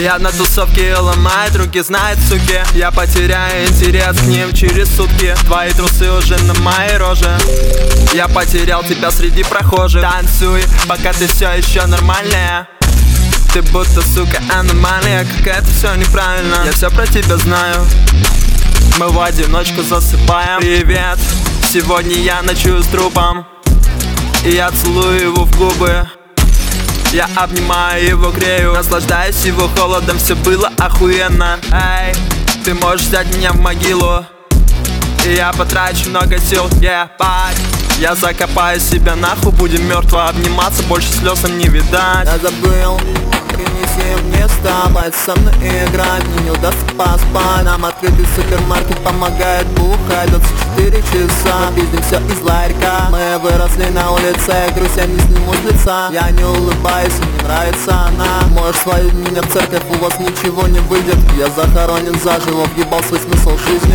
Я на тусовке ломает руки, знает, суки. Я потеряю интерес к ним через сутки. Твои трусы уже на моей роже. Я потерял тебя среди прохожих. Танцуй, пока ты все еще нормальная. Ты будто, сука, аномалия. Какая-то все неправильно. Я все про тебя знаю. Мы в одиночку засыпаем. Привет, сегодня я ночую с трупом. И я целую его в губы. Я обнимаю его, грею, наслаждаюсь его холодом. Все было охуенно. Эй, ты можешь взять меня в могилу, и я потрачу много сил, ебать. Я закопаю себя нахуй, будем мертво обниматься. Больше слез нам не видать. Я забыл, принеси мне с тобой со мной играть. Мне не удастся поспать. Нам открытый супермаркет помогает бухать 24 часа. Пиздим все из ларька. Мы выросли на улице, грусть я не сниму с лица. Я не улыбаюсь, и мне нравится она. Можешь сводить меня в церковь, у вас ничего не выйдет. Я захоронен заживо, въебал свой смысл жизни.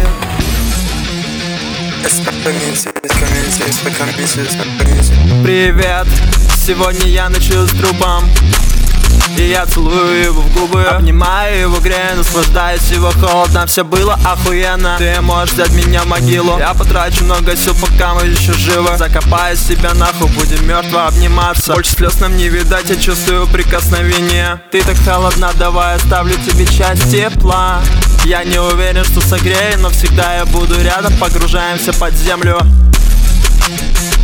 Привет, сегодня я ночую с трупом. И я целую его в губы, обнимаю его, грею, наслаждаюсь его холодом. Все было охуенно. Ты можешь взять меня в могилу. Я потрачу много сил, пока мы еще живы. Закопаю себя нахуй, будем мертво обниматься. Больше слез нам не видать, я чувствую прикосновение. Ты так холодна, давай оставлю тебе часть тепла. Я не уверен, что согрею, но всегда я буду рядом. Погружаемся под землю.